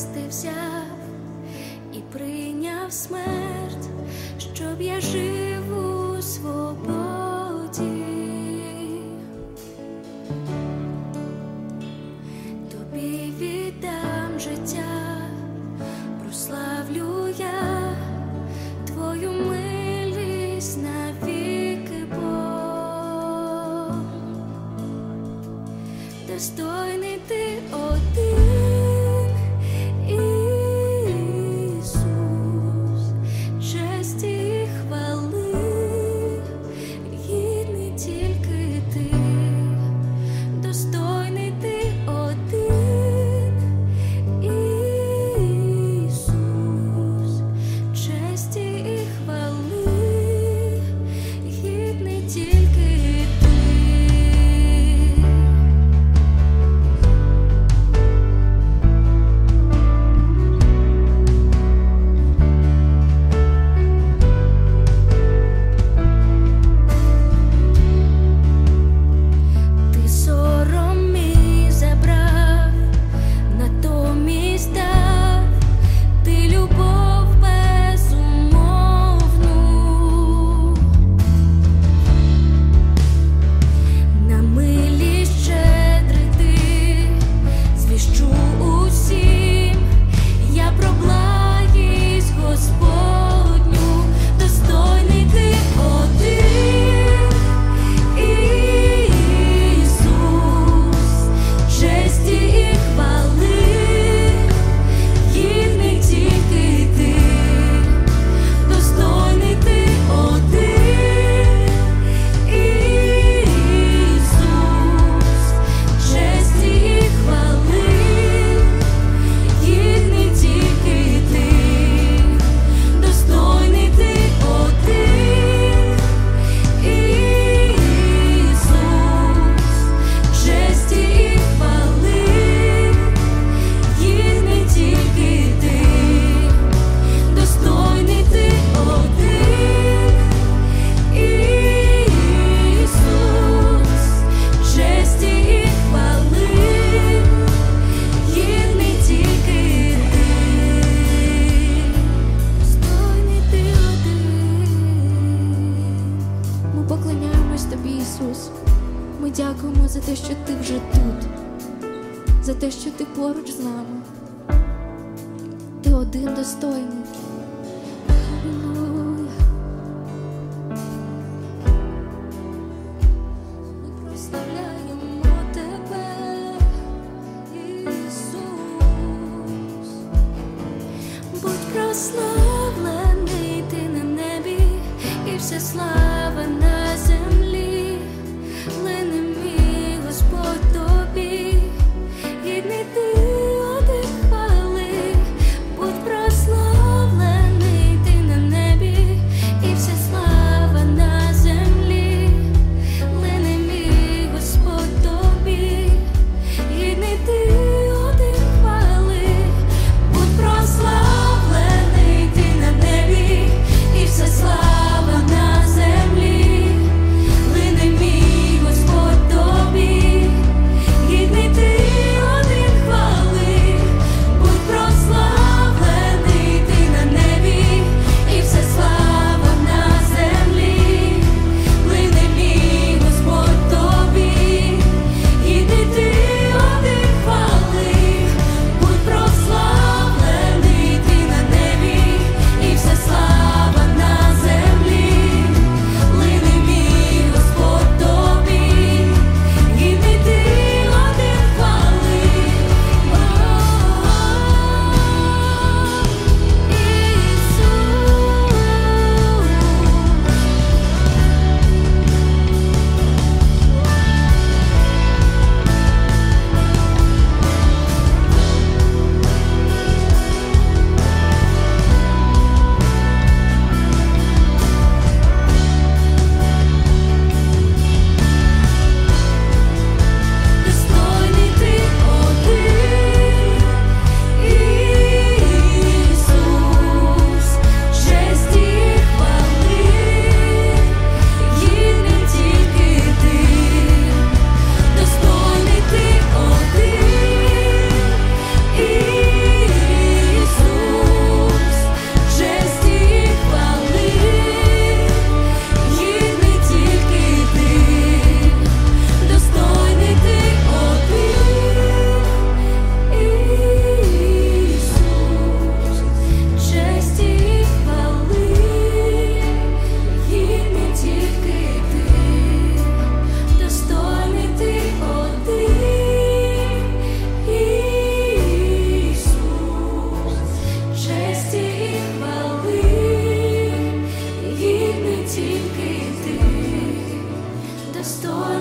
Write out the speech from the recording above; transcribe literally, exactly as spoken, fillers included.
хрест ти взяв і прийняв смерть, щоб я жив у свободі. Тобі віддам життя, прославлю я твою милість навіки, Бог. Достойний ти один, Ісус, честі і хвали, гідний тільки ти. Достойний ти один, Ісус, честі і хвали, гідний тільки ти. Ти сором мій забрав, натомість дав ти любов безумовну. На милість щедрий ти звіщу усім я про благість Господню. Достойний ти один, Ісус, честі і хвали, гідний тільки ти. Достойний ти один, Ісус, честі і хвали, гідний тільки ти. Достойний ти один, Ісус, честі і хвали, гідний тільки ти. Достойний ти один, Ісус, честі і хвали, гідний тільки ти. Достойний ти один. Ми поклоняємось тобі, Ісус. Ми дякуємо за те, що ти вже тут, за те, що ти поруч з нами. Ти один достойний. Алілуя. Ми прославляємо тебе, Ісус. Будь прославлений ти на небі, і вся слава на землі. Лине мій Господь тобі, гідний ти один хвали. Будь прославлений ти на небі, і вся слава на землі. Лине мій Господь тобі, гідний ти один хвали. Будь прославлений ти на небі, і вся слава на землі. історія.